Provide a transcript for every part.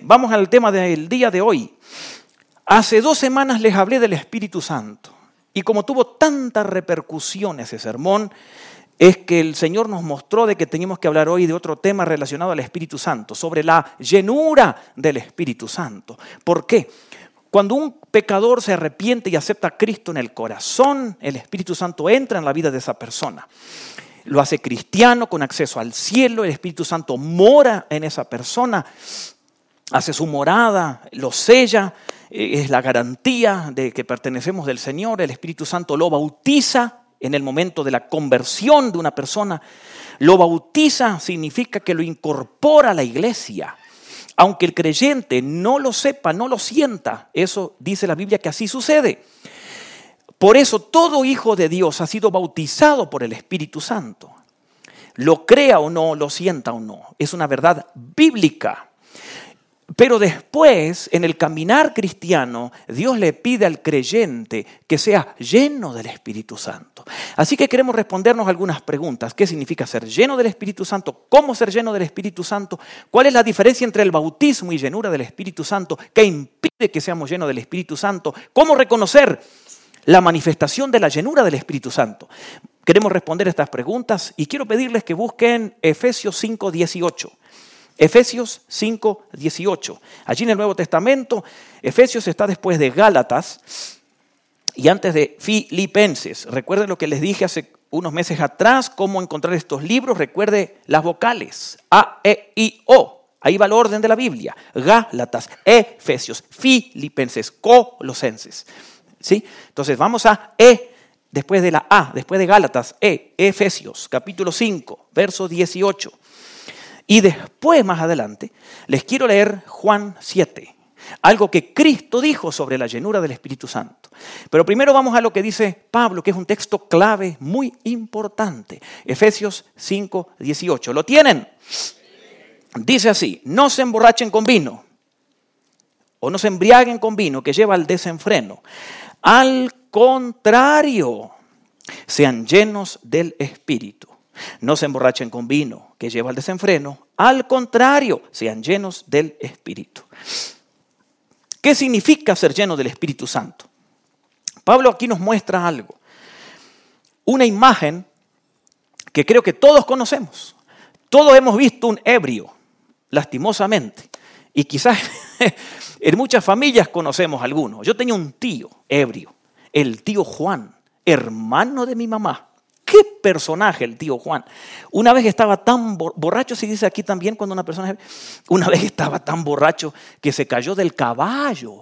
vamos al tema del día de hoy. Hace 2 semanas les hablé del Espíritu Santo y como tuvo tanta repercusión ese sermón, es que el Señor nos mostró de que teníamos que hablar hoy de otro tema relacionado al Espíritu Santo, sobre la llenura del Espíritu Santo. ¿Por qué? Cuando un pecador se arrepiente y acepta a Cristo en el corazón, el Espíritu Santo entra en la vida de esa persona. Lo hace cristiano con acceso al cielo, el Espíritu Santo mora en esa persona, hace su morada, lo sella, es la garantía de que pertenecemos del Señor. El Espíritu Santo lo bautiza en el momento de la conversión de una persona. Lo bautiza significa que lo incorpora a la iglesia. Aunque el creyente no lo sepa, no lo sienta, eso dice la Biblia que así sucede. Por eso todo hijo de Dios ha sido bautizado por el Espíritu Santo. Lo crea o no, lo sienta o no, es una verdad bíblica. Pero después, en el caminar cristiano, Dios le pide al creyente que sea lleno del Espíritu Santo. Así que queremos respondernos algunas preguntas. ¿Qué significa ser lleno del Espíritu Santo? ¿Cómo ser lleno del Espíritu Santo? ¿Cuál es la diferencia entre el bautismo y llenura del Espíritu Santo? ¿Qué impide que seamos llenos del Espíritu Santo? ¿Cómo reconocer la manifestación de la llenura del Espíritu Santo? Queremos responder estas preguntas y quiero pedirles que busquen Efesios 5:18. Efesios 5:18. Allí en el Nuevo Testamento, Efesios está después de Gálatas y antes de Filipenses. Recuerden lo que les dije hace unos meses atrás, cómo encontrar estos libros. Recuerde las vocales, A, E, I, O. Ahí va el orden de la Biblia. Gálatas, Efesios, Filipenses, Colosenses. ¿Sí? Entonces vamos a E, después de la A, después de Gálatas, Efesios, capítulo 5, verso 18. Y después, más adelante, les quiero leer Juan 7, algo que Cristo dijo sobre la llenura del Espíritu Santo. Pero primero vamos a lo que dice Pablo, que es un texto clave muy importante. Efesios 5:18. ¿Lo tienen? Dice así: no se emborrachen con vino, o no se embriaguen con vino, que lleva al desenfreno. Al contrario, sean llenos del Espíritu. No se emborrachen con vino, que lleva al desenfreno. Al contrario, sean llenos del Espíritu. ¿Qué significa ser lleno del Espíritu Santo? Pablo aquí nos muestra algo. Una imagen que creo que todos conocemos. Todos hemos visto un ebrio, lastimosamente. Y quizás en muchas familias conocemos alguno. Yo tenía un tío ebrio, el tío Juan, hermano de mi mamá. ¡Qué personaje el tío Juan! Una vez estaba tan borracho, se dice aquí también cuando una persona... Una vez estaba tan borracho que se cayó del caballo.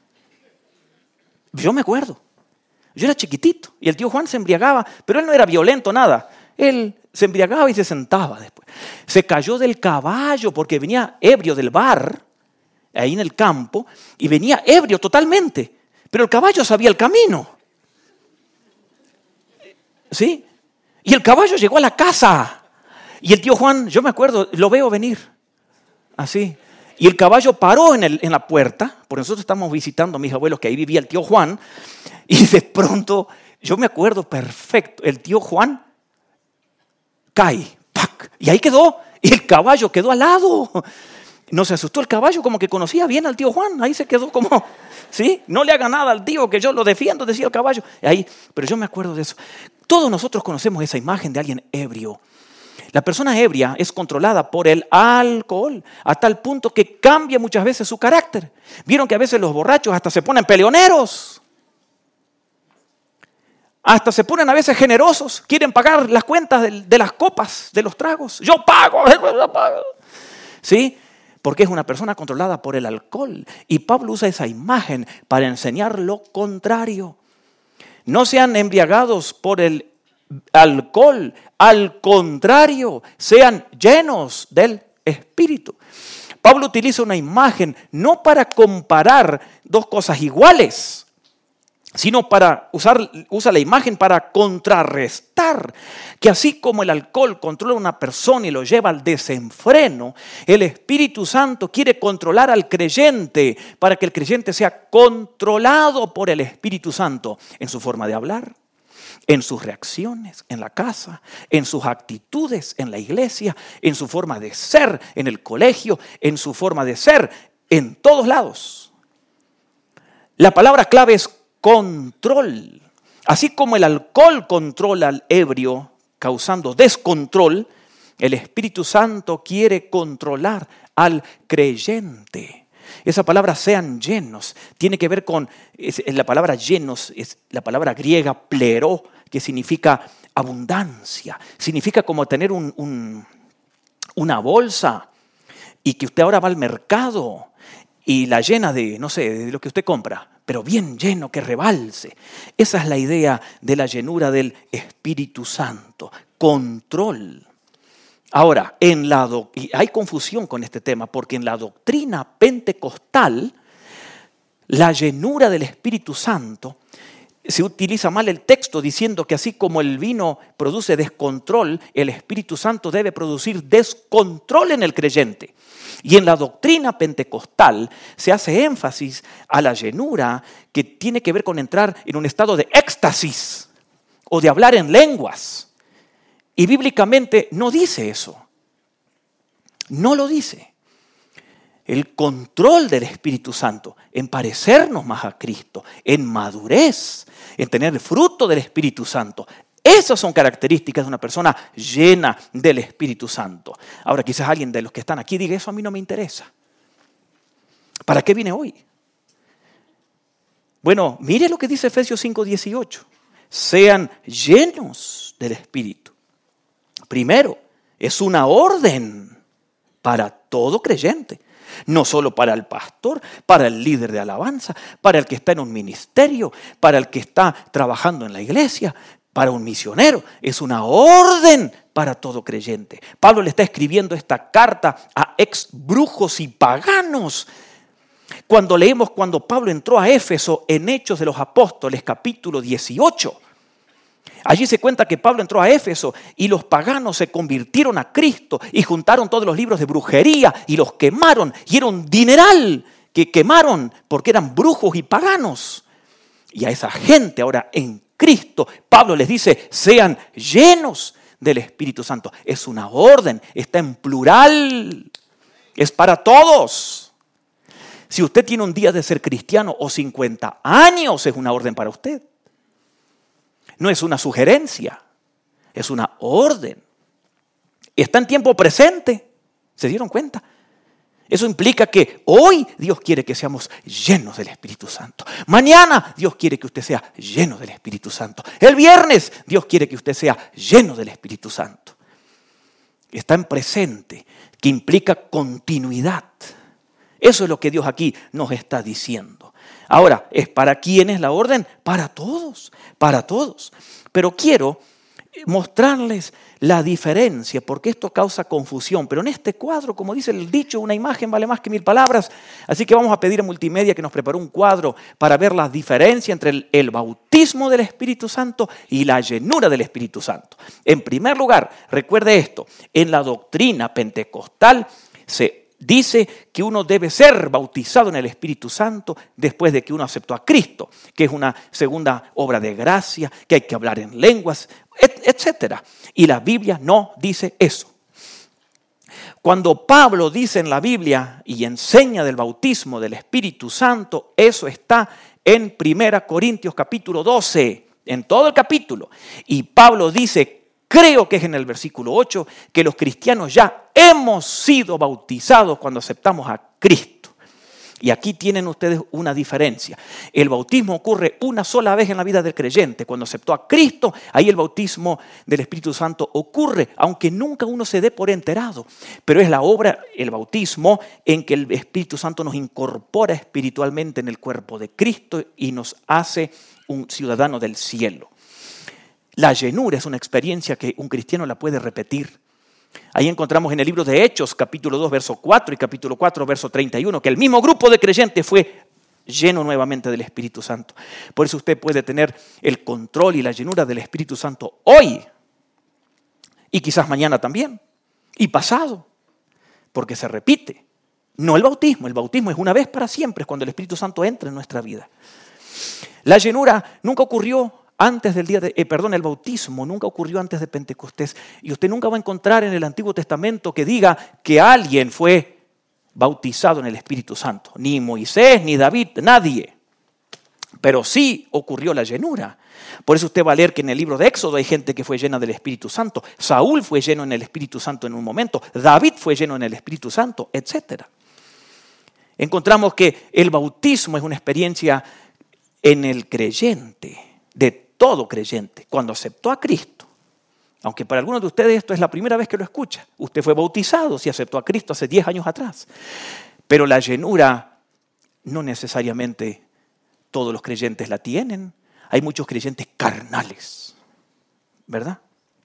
Yo me acuerdo. Yo era chiquitito y el tío Juan se embriagaba, pero él no era violento, nada. Él se embriagaba y se sentaba después. Se cayó del caballo porque venía ebrio del bar, ahí en el campo, y venía ebrio totalmente. Pero el caballo sabía el camino. ¿Sí? Y el caballo llegó a la casa. Y el tío Juan, yo me acuerdo, lo veo venir. Así. Y el caballo paró en la puerta, porque nosotros estamos visitando a mis abuelos, que ahí vivía el tío Juan. Y de pronto, yo me acuerdo perfecto, el tío Juan cae. ¡Pac! Y ahí quedó. Y el caballo quedó al lado. No se asustó el caballo, como que conocía bien al tío Juan. Ahí se quedó como, ¿sí? No le haga nada al tío, que yo lo defiendo, decía el caballo. Ahí, pero yo me acuerdo de eso. Todos nosotros conocemos esa imagen de alguien ebrio. La persona ebria es controlada por el alcohol, a tal punto que cambia muchas veces su carácter. Vieron que a veces los borrachos hasta se ponen peleoneros. Hasta se ponen a veces generosos. Quieren pagar las cuentas de las copas, de los tragos. Yo pago. ¿Sí? Porque es una persona controlada por el alcohol. Y Pablo usa esa imagen para enseñar lo contrario. No sean embriagados por el alcohol, al contrario, sean llenos del Espíritu. Pablo utiliza una imagen no para comparar dos cosas iguales, sino usa la imagen para contrarrestar, que así como el alcohol controla a una persona y lo lleva al desenfreno, el Espíritu Santo quiere controlar al creyente para que el creyente sea controlado por el Espíritu Santo en su forma de hablar, en sus reacciones en la casa, en sus actitudes en la iglesia, en su forma de ser en el colegio, en su forma de ser en todos lados. La palabra clave es control. Así como el alcohol controla al ebrio, causando descontrol, el Espíritu Santo quiere controlar al creyente. Esa palabra sean llenos tiene que ver con, la palabra llenos es la palabra griega plero, que significa abundancia. Significa como tener una bolsa y que usted ahora va al mercado y la llena de, no sé, de lo que usted compra, pero bien lleno, que rebalse. Esa es la idea de la llenura del Espíritu Santo. Control. Ahora, y hay confusión con este tema, porque en la doctrina pentecostal, la llenura del Espíritu Santo, se utiliza mal el texto diciendo que así como el vino produce descontrol, el Espíritu Santo debe producir descontrol en el creyente. Y en la doctrina pentecostal se hace énfasis a la llenura que tiene que ver con entrar en un estado de éxtasis o de hablar en lenguas. Y bíblicamente no dice eso. No lo dice. El control del Espíritu Santo en parecernos más a Cristo, en madurez, en tener el fruto del Espíritu Santo. Esas son características de una persona llena del Espíritu Santo. Ahora quizás alguien de los que están aquí diga, eso a mí no me interesa. ¿Para qué vine hoy? Bueno, mire lo que dice Efesios 5:18. Sean llenos del Espíritu. Primero, es una orden para todo creyente. No solo para el pastor, para el líder de alabanza, para el que está en un ministerio, para el que está trabajando en la iglesia, para un misionero. Es una orden para todo creyente. Pablo le está escribiendo esta carta a ex brujos y paganos. Cuando leemos cuando Pablo entró a Éfeso en Hechos de los Apóstoles, capítulo 18, allí se cuenta que Pablo entró a Éfeso y los paganos se convirtieron a Cristo y juntaron todos los libros de brujería y los quemaron. Y era un dineral que quemaron porque eran brujos y paganos. Y a esa gente ahora en Cristo, Pablo les dice, sean llenos del Espíritu Santo. Es una orden, está en plural, es para todos. Si usted tiene un día de ser cristiano o 50 años, es una orden para usted. No es una sugerencia, es una orden. Está en tiempo presente, ¿se dieron cuenta? Eso implica que hoy Dios quiere que seamos llenos del Espíritu Santo. Mañana Dios quiere que usted sea lleno del Espíritu Santo. El viernes Dios quiere que usted sea lleno del Espíritu Santo. Está en presente, que implica continuidad. Eso es lo que Dios aquí nos está diciendo. Ahora, ¿es para quién es la orden? Para todos, para todos. Pero quiero mostrarles la diferencia, porque esto causa confusión. Pero en este cuadro, como dice el dicho, una imagen vale más que 1000 palabras. Así que vamos a pedir a Multimedia que nos prepare un cuadro para ver la diferencia entre el bautismo del Espíritu Santo y la llenura del Espíritu Santo. En primer lugar, recuerde esto, en la doctrina pentecostal se dice que uno debe ser bautizado en el Espíritu Santo después de que uno aceptó a Cristo, que es una segunda obra de gracia, que hay que hablar en lenguas, etc. Y la Biblia no dice eso. Cuando Pablo dice en la Biblia y enseña del bautismo del Espíritu Santo, eso está en 1 Corintios capítulo 12, en todo el capítulo. Y Pablo dice, creo que es en el versículo 8, que los cristianos ya hemos sido bautizados cuando aceptamos a Cristo. Y aquí tienen ustedes una diferencia. El bautismo ocurre una sola vez en la vida del creyente. Cuando aceptó a Cristo, ahí el bautismo del Espíritu Santo ocurre, aunque nunca uno se dé por enterado. Pero es la obra, el bautismo, en que el Espíritu Santo nos incorpora espiritualmente en el cuerpo de Cristo y nos hace un ciudadano del cielo. La llenura es una experiencia que un cristiano la puede repetir. Ahí encontramos en el libro de Hechos, capítulo 2, verso 4 y capítulo 4, verso 31, que el mismo grupo de creyentes fue lleno nuevamente del Espíritu Santo. Por eso usted puede tener el control y la llenura del Espíritu Santo hoy y quizás mañana también y pasado, porque se repite. No el bautismo es una vez para siempre, es cuando el Espíritu Santo entra en nuestra vida. La llenura nunca ocurrió antes del el bautismo nunca ocurrió antes de Pentecostés. Y usted nunca va a encontrar en el Antiguo Testamento que diga que alguien fue bautizado en el Espíritu Santo. Ni Moisés, ni David, nadie. Pero sí ocurrió la llenura. Por eso usted va a leer que en el libro de Éxodo hay gente que fue llena del Espíritu Santo. Saúl fue lleno en el Espíritu Santo en un momento. David fue lleno en el Espíritu Santo, etc. Encontramos que el bautismo es una experiencia en el creyente, de todo creyente, cuando aceptó a Cristo. Aunque para algunos de ustedes esto es la primera vez que lo escucha. Usted fue bautizado si aceptó a Cristo hace 10 años atrás. Pero la llenura no necesariamente todos los creyentes la tienen. Hay muchos creyentes carnales, ¿verdad?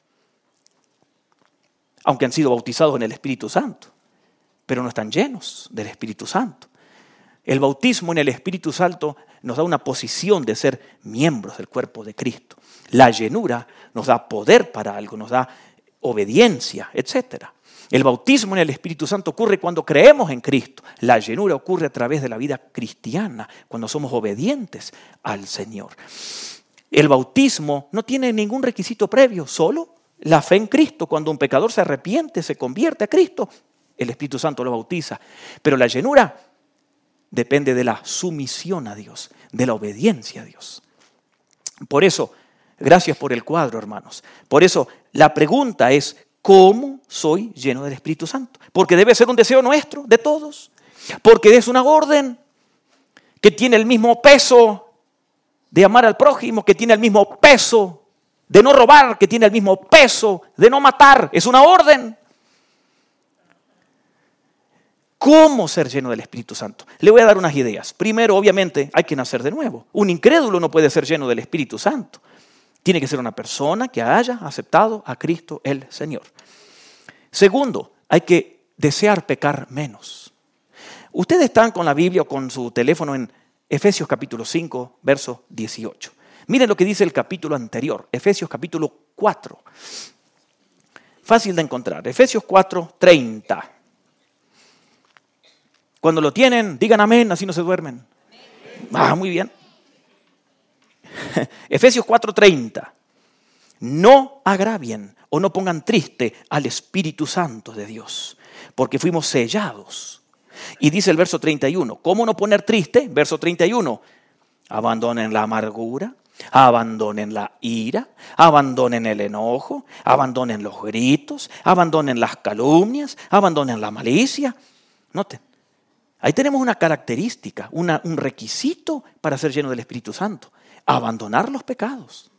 Aunque han sido bautizados en el Espíritu Santo, pero no están llenos del Espíritu Santo. El bautismo en el Espíritu Santo nos da una posición de ser miembros del cuerpo de Cristo. La llenura nos da poder para algo, nos da obediencia, etc. El bautismo en el Espíritu Santo ocurre cuando creemos en Cristo. La llenura ocurre a través de la vida cristiana, cuando somos obedientes al Señor. El bautismo no tiene ningún requisito previo, solo la fe en Cristo. Cuando un pecador se arrepiente, se convierte a Cristo, el Espíritu Santo lo bautiza. Pero la llenura depende de la sumisión a Dios, de la obediencia a Dios. Por eso, gracias por el cuadro, hermanos. Por eso, la pregunta es, ¿cómo soy lleno del Espíritu Santo? Porque debe ser un deseo nuestro, de todos. Porque es una orden que tiene el mismo peso de amar al prójimo, que tiene el mismo peso de no robar, que tiene el mismo peso de no matar. Es una orden. ¿Cómo ser lleno del Espíritu Santo? Le voy a dar unas ideas. Primero, obviamente, hay que nacer de nuevo. Un incrédulo no puede ser lleno del Espíritu Santo. Tiene que ser una persona que haya aceptado a Cristo el Señor. Segundo, hay que desear pecar menos. Ustedes están con la Biblia o con su teléfono en Efesios capítulo 5, verso 18. Miren lo que dice el capítulo anterior, Efesios capítulo 4. Fácil de encontrar, Efesios 4, 30. Cuando lo tienen, digan amén, así no se duermen. Muy bien. Efesios 4:30. No agravien o no pongan triste al Espíritu Santo de Dios, porque fuimos sellados. Y dice el verso 31, ¿cómo no poner triste? Verso 31, abandonen la amargura, abandonen la ira, abandonen el enojo, abandonen los gritos, abandonen las calumnias, abandonen la malicia. Noten. Ahí tenemos una característica, un requisito para ser lleno del Espíritu Santo. Abandonar los pecados.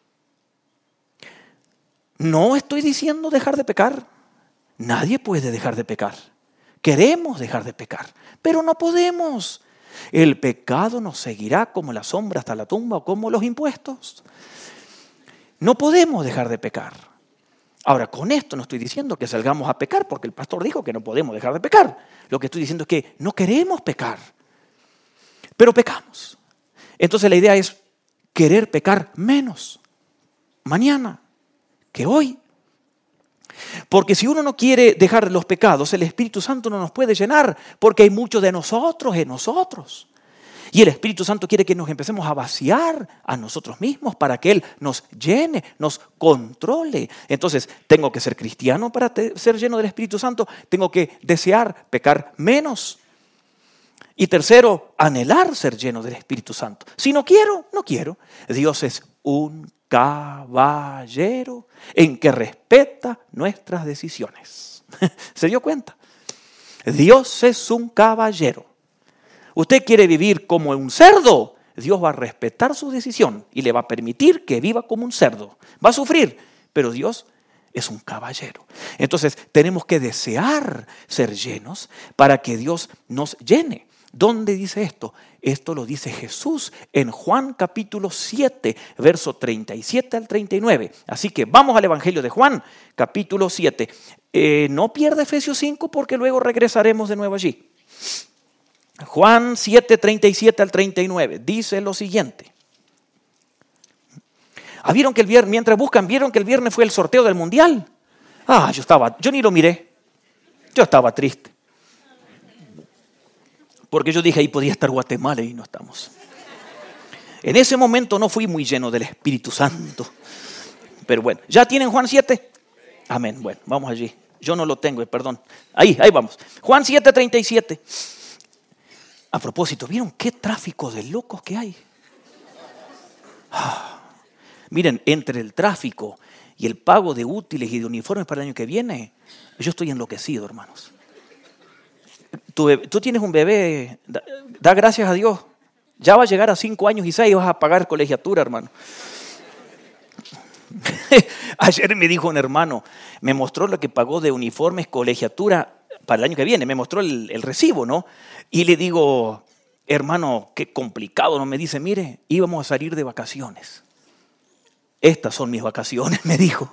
No estoy diciendo dejar de pecar. Nadie puede dejar de pecar. Queremos dejar de pecar, pero no podemos. El pecado nos seguirá como la sombra hasta la tumba o como los impuestos. No podemos dejar de pecar. Ahora, con esto no estoy diciendo que salgamos a pecar, porque el pastor dijo que no podemos dejar de pecar. Lo que estoy diciendo es que no queremos pecar, pero pecamos. Entonces la idea es querer pecar menos mañana que hoy. Porque si uno no quiere dejar los pecados, el Espíritu Santo no nos puede llenar, porque hay mucho de nosotros en nosotros. Y el Espíritu Santo quiere que nos empecemos a vaciar a nosotros mismos para que Él nos llene, nos controle. Entonces, tengo que ser cristiano para ser lleno del Espíritu Santo. Tengo que desear pecar menos. Y tercero, anhelar ser lleno del Espíritu Santo. Si no quiero, no quiero. Dios es un caballero en que respeta nuestras decisiones. ¿Se dio cuenta? Dios es un caballero. Usted quiere vivir como un cerdo, Dios va a respetar su decisión y le va a permitir que viva como un cerdo. Va a sufrir, pero Dios es un caballero. Entonces tenemos que desear ser llenos para que Dios nos llene. ¿Dónde dice esto? Esto lo dice Jesús en Juan capítulo 7, verso 37 al 39. Así que vamos al Evangelio de Juan, capítulo 7. No pierda Efesios 5 porque luego regresaremos de nuevo allí. Juan 7, 37 al 39, dice lo siguiente. ¿Vieron que el viernes, mientras buscan, vieron que el viernes fue el sorteo del mundial? Yo ni lo miré. Yo estaba triste. Porque yo dije, ahí podía estar Guatemala y no estamos. En ese momento no fui muy lleno del Espíritu Santo. Pero bueno, ¿ya tienen Juan 7? Amén, bueno, vamos allí. Yo no lo tengo, perdón. Ahí vamos. Juan 7:37. A propósito, ¿vieron qué tráfico de locos que hay? Miren, entre el tráfico y el pago de útiles y de uniformes para el año que viene, yo estoy enloquecido, hermanos. Tú tienes un bebé, da gracias a Dios. Ya va a llegar a 5 años y 6 y vas a pagar colegiatura, hermano. Ayer me dijo un hermano, me mostró lo que pagó de uniformes, colegiatura para el año que viene. Me mostró el recibo, ¿no? Y le digo, hermano, qué complicado, ¿no? Me dice, mire, íbamos a salir de vacaciones. Estas son mis vacaciones, me dijo.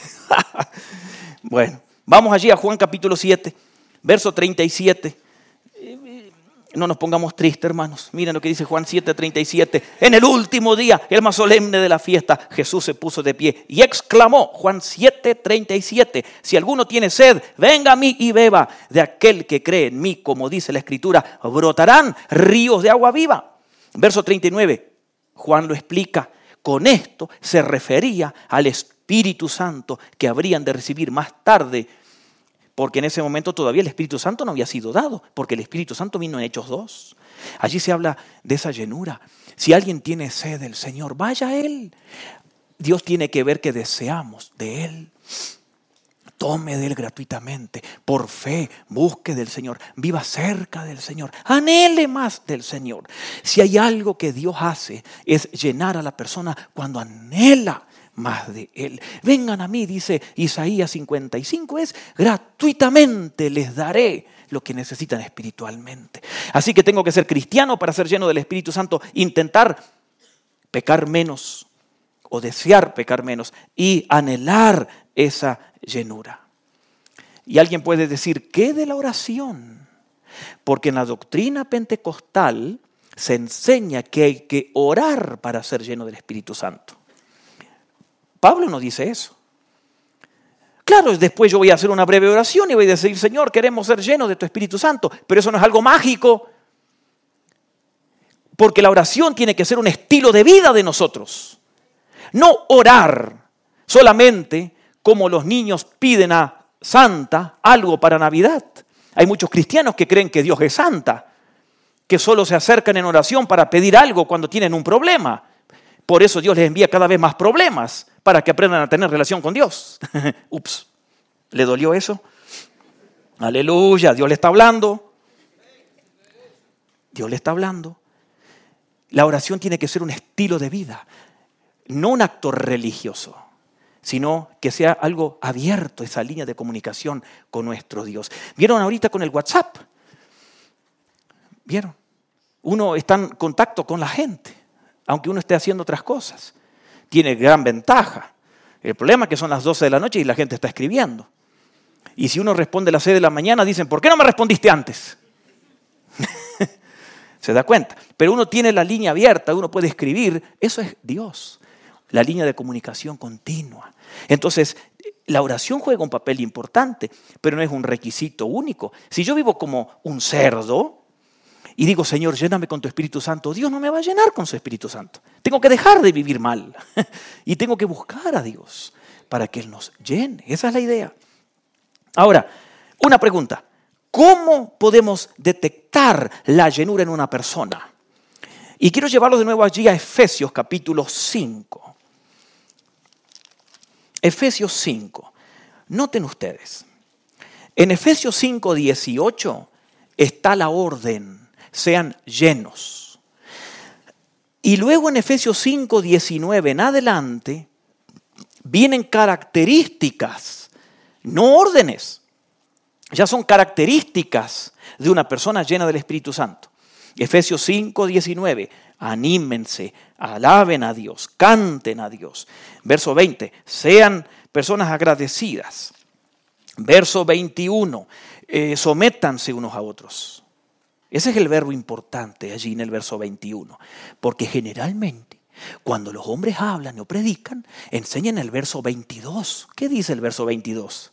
Bueno, vamos allí a Juan capítulo 7, verso 37. No nos pongamos tristes, hermanos. Miren lo que dice Juan 7:37. En el último día, el más solemne de la fiesta, Jesús se puso de pie y exclamó, Juan 7:37, si alguno tiene sed, venga a mí y beba. De aquel que cree en mí, como dice la Escritura, brotarán ríos de agua viva. Verso 39, Juan lo explica. Con esto se refería al Espíritu Santo que habrían de recibir más tarde, porque en ese momento todavía el Espíritu Santo no había sido dado, porque el Espíritu Santo vino en Hechos 2. Allí se habla de esa llenura. Si alguien tiene sed del Señor, vaya a Él. Dios tiene que ver que deseamos de Él. Tome de Él gratuitamente, por fe, busque del Señor, viva cerca del Señor, anhele más del Señor. Si hay algo que Dios hace, es llenar a la persona cuando anhela más de Él. Vengan a mí, dice Isaías 55, es gratuitamente les daré lo que necesitan espiritualmente. Así que tengo que ser cristiano para ser lleno del Espíritu Santo, intentar pecar menos o desear pecar menos y anhelar esa llenura. Y alguien puede decir, ¿qué de la oración? Porque en la doctrina pentecostal se enseña que hay que orar para ser lleno del Espíritu Santo. Pablo no dice eso. Claro, después yo voy a hacer una breve oración y voy a decir, Señor, queremos ser llenos de tu Espíritu Santo, pero eso no es algo mágico, porque la oración tiene que ser un estilo de vida de nosotros. No orar solamente como los niños piden a Santa algo para Navidad. Hay muchos cristianos que creen que Dios es Santa, que solo se acercan en oración para pedir algo cuando tienen un problema. Por eso Dios les envía cada vez más problemas, para que aprendan a tener relación con Dios. Ups, ¿le dolió eso? Aleluya, Dios le está hablando. Dios le está hablando. La oración tiene que ser un estilo de vida, no un acto religioso, sino que sea algo abierto, esa línea de comunicación con nuestro Dios. ¿Vieron ahorita con el WhatsApp? ¿Vieron? Uno está en contacto con la gente, aunque uno esté haciendo otras cosas. Tiene gran ventaja. El problema es que son las 12 de la noche y la gente está escribiendo. Y si uno responde a las 6 de la mañana, dicen, ¿por qué no me respondiste antes? ¿Se da cuenta? Pero uno tiene la línea abierta, uno puede escribir. Eso es Dios, la línea de comunicación continua. Entonces, la oración juega un papel importante, pero no es un requisito único. Si yo vivo como un cerdo y digo, Señor, lléname con tu Espíritu Santo, Dios no me va a llenar con su Espíritu Santo. Tengo que dejar de vivir mal y tengo que buscar a Dios para que Él nos llene. Esa es la idea. Ahora, una pregunta. ¿Cómo podemos detectar la llenura en una persona? Y quiero llevarlo de nuevo allí a Efesios capítulo 5. Efesios 5. Noten ustedes. En Efesios 5:18 está la orden. Sean llenos. Y luego en Efesios 5:19 en adelante vienen características, no órdenes. Ya son características de una persona llena del Espíritu Santo. Efesios 5:19, anímense, alaben a Dios, canten a Dios. Verso 20, sean personas agradecidas. Verso 21, sométanse unos a otros. Ese es el verbo importante allí en el verso 21, porque generalmente cuando los hombres hablan o predican, enseñan el verso 22. ¿Qué dice el verso 22?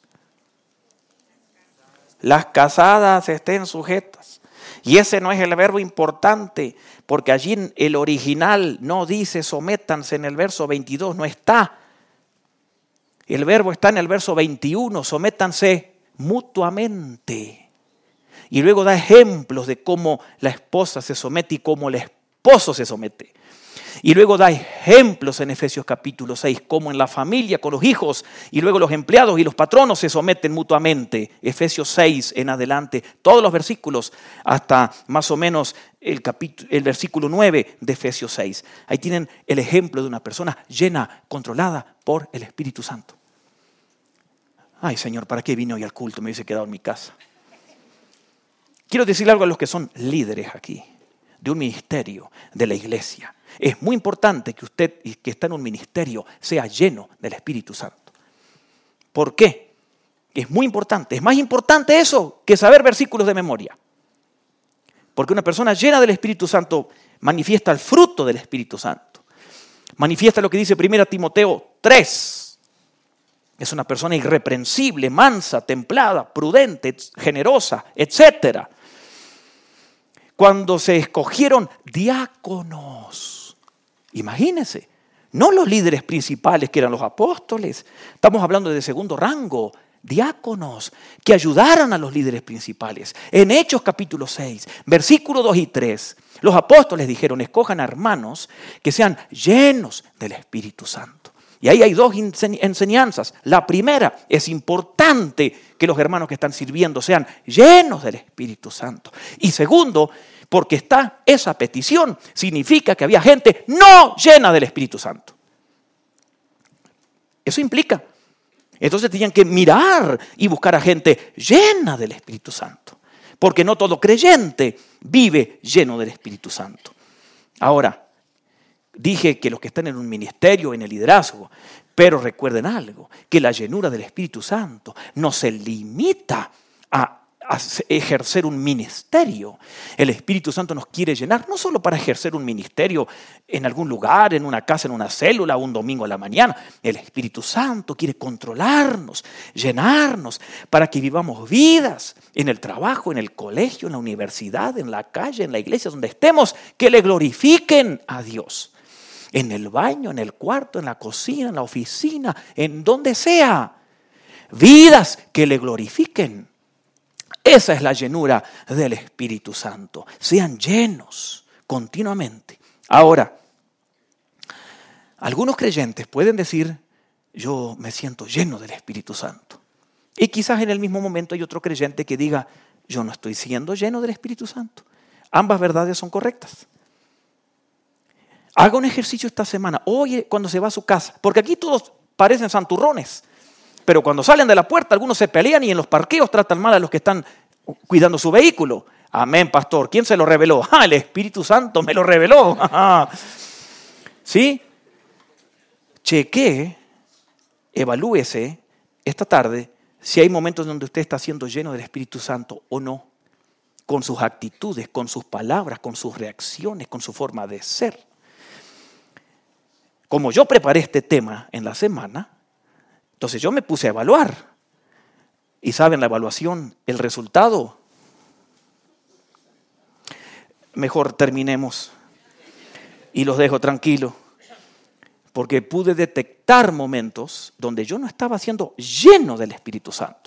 Las casadas estén sujetas. Y ese no es el verbo importante, porque allí en el original no dice sométanse en el verso 22, no está. El verbo está en el verso 21, sométanse mutuamente. Y luego da ejemplos de cómo la esposa se somete y cómo el esposo se somete. Y luego da ejemplos en Efesios capítulo 6, cómo en la familia con los hijos y luego los empleados y los patronos se someten mutuamente. Efesios 6 en adelante, todos los versículos hasta más o menos el versículo 9 de Efesios 6. Ahí tienen el ejemplo de una persona llena, controlada por el Espíritu Santo. Ay, Señor, ¿para qué vine hoy al culto? Me hubiese quedado en mi casa. Quiero decirle algo a los que son líderes aquí, de un ministerio, de la iglesia. Es muy importante que usted, que está en un ministerio, sea lleno del Espíritu Santo. ¿Por qué? Es muy importante. Es más importante eso que saber versículos de memoria. Porque una persona llena del Espíritu Santo manifiesta el fruto del Espíritu Santo. Manifiesta lo que dice 1 Timoteo 3. Es una persona irreprensible, mansa, templada, prudente, generosa, etc. Cuando se escogieron diáconos, imagínense, no los líderes principales que eran los apóstoles, estamos hablando de segundo rango, diáconos que ayudaran a los líderes principales. En Hechos capítulo 6, versículos 2 y 3, los apóstoles dijeron, escojan a hermanos que sean llenos del Espíritu Santo. Y ahí hay dos enseñanzas. La primera, es importante que los hermanos que están sirviendo sean llenos del Espíritu Santo. Y segundo, porque está esa petición, significa que había gente no llena del Espíritu Santo. Eso implica. Entonces tenían que mirar y buscar a gente llena del Espíritu Santo. Porque no todo creyente vive lleno del Espíritu Santo. Ahora, dije que los que están en un ministerio, en el liderazgo, pero recuerden algo, que la llenura del Espíritu Santo no se limita a ejercer un ministerio. El Espíritu Santo nos quiere llenar no solo para ejercer un ministerio en algún lugar, en una casa, en una célula, un domingo a la mañana. El Espíritu Santo quiere controlarnos, llenarnos, para que vivamos vidas en el trabajo, en el colegio, en la universidad, en la calle, en la iglesia, donde estemos, que le glorifiquen a Dios. En el baño, en el cuarto, en la cocina, en la oficina, en donde sea. Vidas que le glorifiquen. Esa es la llenura del Espíritu Santo. Sean llenos continuamente. Ahora, algunos creyentes pueden decir, yo me siento lleno del Espíritu Santo. Y quizás en el mismo momento hay otro creyente que diga, yo no estoy siendo lleno del Espíritu Santo. Ambas verdades son correctas. Haga un ejercicio esta semana, oye, cuando se va a su casa, porque aquí todos parecen santurrones, pero cuando salen de la puerta algunos se pelean y en los parqueos tratan mal a los que están cuidando su vehículo. Amén, pastor. ¿Quién se lo reveló? El Espíritu Santo me lo reveló. ¿Sí? Chequee, evalúese esta tarde si hay momentos donde usted está siendo lleno del Espíritu Santo o no, con sus actitudes, con sus palabras, con sus reacciones, con su forma de ser. Como yo preparé este tema en la semana, entonces yo me puse a evaluar. Y saben la evaluación, el resultado. Mejor terminemos y los dejo tranquilos. Porque pude detectar momentos donde yo no estaba siendo lleno del Espíritu Santo.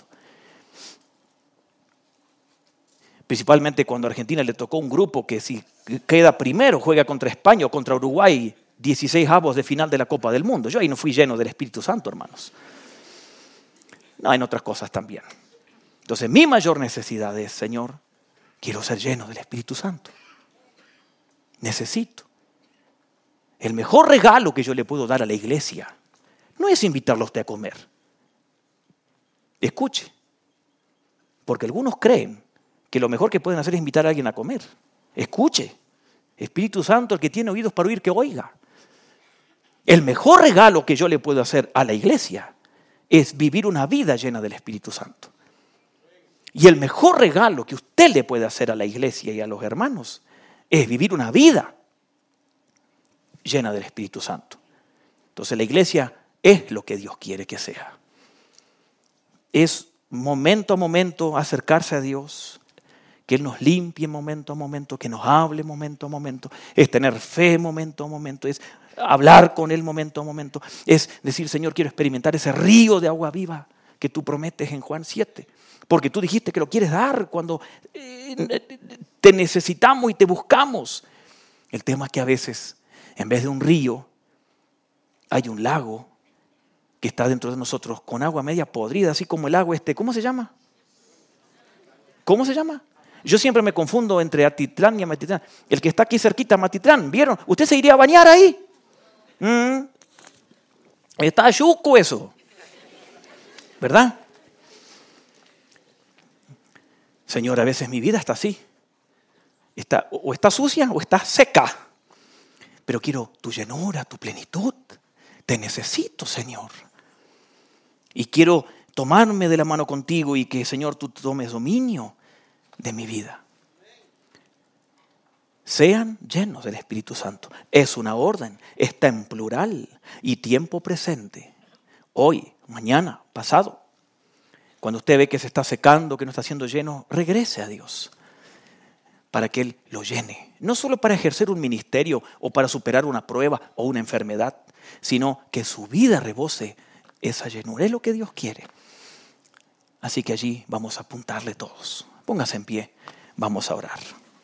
Principalmente cuando a Argentina le tocó un grupo que si queda primero juega contra España o contra Uruguay, 16avos de final de la Copa del Mundo. Yo ahí no fui lleno del Espíritu Santo, hermanos. No, en otras cosas también. Entonces mi mayor necesidad es, Señor, quiero ser lleno del Espíritu Santo. Necesito. El mejor regalo que yo le puedo dar a la iglesia no es invitarlo a usted a comer. Escuche. Porque algunos creen que lo mejor que pueden hacer es invitar a alguien a comer. Escuche. Espíritu Santo, el que tiene oídos para oír, que oiga. El mejor regalo que yo le puedo hacer a la iglesia es vivir una vida llena del Espíritu Santo. Y el mejor regalo que usted le puede hacer a la iglesia y a los hermanos es vivir una vida llena del Espíritu Santo. Entonces la iglesia es lo que Dios quiere que sea. Es momento a momento acercarse a Dios, que Él nos limpie momento a momento, que nos hable momento a momento, es tener fe momento a momento, es hablar con Él momento a momento, es decir, Señor, quiero experimentar ese río de agua viva que tú prometes en Juan 7. Porque tú dijiste que lo quieres dar cuando te necesitamos y te buscamos. El tema es que a veces, en vez de un río, hay un lago que está dentro de nosotros con agua media podrida, así como el lago ¿cómo se llama? ¿Cómo se llama? Yo siempre me confundo entre Atitlán y Amatitlán. El que está aquí cerquita, Amatitlán, ¿vieron? ¿Usted se iría a bañar ahí? Está yuco eso, ¿verdad? Señor, a veces mi vida está así. O está sucia o está seca. Pero quiero tu llenura, tu plenitud. Te necesito, Señor. Y quiero tomarme de la mano contigo y que, Señor, tú tomes dominio de mi vida. Sean llenos del Espíritu Santo. Es una orden, está en plural y tiempo presente. Hoy, mañana, pasado. Cuando usted ve que se está secando, que no está siendo lleno, regrese a Dios para que Él lo llene. No solo para ejercer un ministerio o para superar una prueba o una enfermedad, sino que su vida rebose esa llenura. Es lo que Dios quiere. Así que allí vamos a apuntarle todos. Póngase en pie, vamos a orar.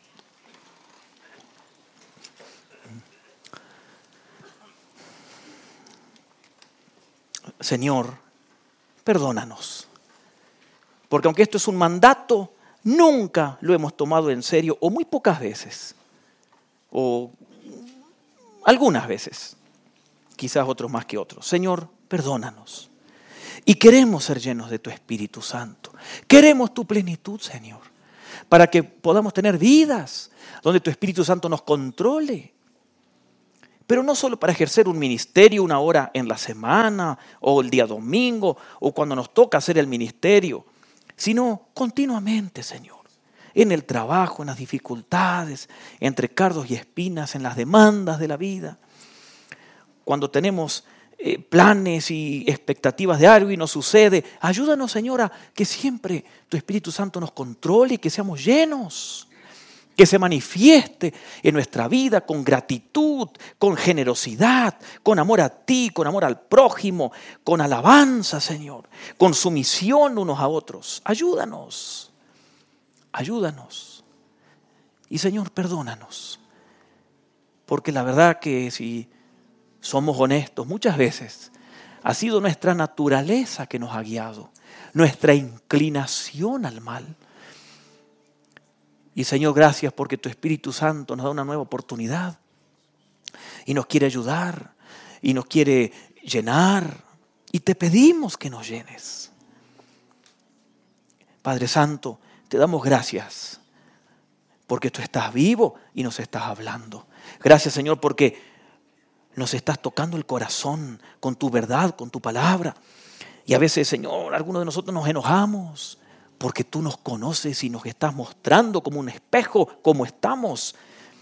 Señor, perdónanos. Porque aunque esto es un mandato, nunca lo hemos tomado en serio, o muy pocas veces, o algunas veces, quizás otros más que otros. Señor, perdónanos. Y queremos ser llenos de tu Espíritu Santo. Queremos tu plenitud, Señor, para que podamos tener vidas donde tu Espíritu Santo nos controle. Pero no solo para ejercer un ministerio una hora en la semana, o el día domingo, o cuando nos toca hacer el ministerio, sino continuamente, Señor, en el trabajo, en las dificultades, entre cardos y espinas, en las demandas de la vida. Cuando tenemos planes y expectativas de algo y nos sucede, ayúdanos, Señor, a que siempre tu Espíritu Santo nos controle y que seamos llenos, que se manifieste en nuestra vida con gratitud, con generosidad, con amor a ti, con amor al prójimo, con alabanza, Señor, con sumisión unos a otros. Ayúdanos, ayúdanos. Y, Señor, perdónanos, porque la verdad que si somos honestos, muchas veces ha sido nuestra naturaleza que nos ha guiado, nuestra inclinación al mal. Y, Señor, gracias porque tu Espíritu Santo nos da una nueva oportunidad y nos quiere ayudar y nos quiere llenar. Y te pedimos que nos llenes. Padre Santo, te damos gracias porque tú estás vivo y nos estás hablando. Gracias, Señor, porque nos estás tocando el corazón con tu verdad, con tu palabra. Y a veces, Señor, algunos de nosotros nos enojamos porque tú nos conoces y nos estás mostrando como un espejo cómo estamos.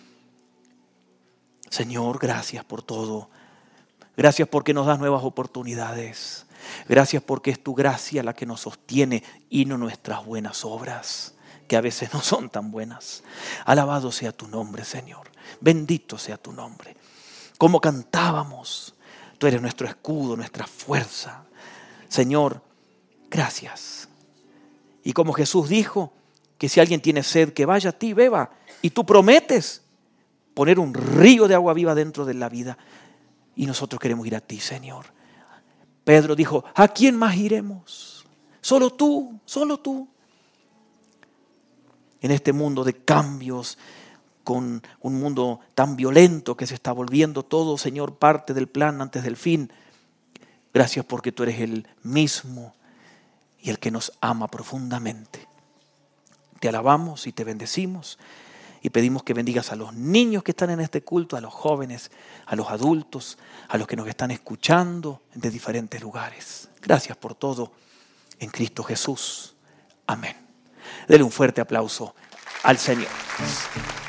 Señor, gracias por todo. Gracias porque nos das nuevas oportunidades. Gracias porque es tu gracia la que nos sostiene y no nuestras buenas obras, que a veces no son tan buenas. Alabado sea tu nombre, Señor. Bendito sea tu nombre. Como cantábamos, tú eres nuestro escudo, nuestra fuerza. Señor, gracias. Y como Jesús dijo, que si alguien tiene sed, que vaya a ti, beba. Y tú prometes poner un río de agua viva dentro de la vida. Y nosotros queremos ir a ti, Señor. Pedro dijo, ¿a quién más iremos? Solo tú, solo tú. En este mundo de cambios, con un mundo tan violento que se está volviendo todo, Señor, parte del plan antes del fin. Gracias porque tú eres el mismo y el que nos ama profundamente. Te alabamos y te bendecimos y pedimos que bendigas a los niños que están en este culto, a los jóvenes, a los adultos, a los que nos están escuchando de diferentes lugares. Gracias por todo en Cristo Jesús. Amén. Dele un fuerte aplauso al Señor.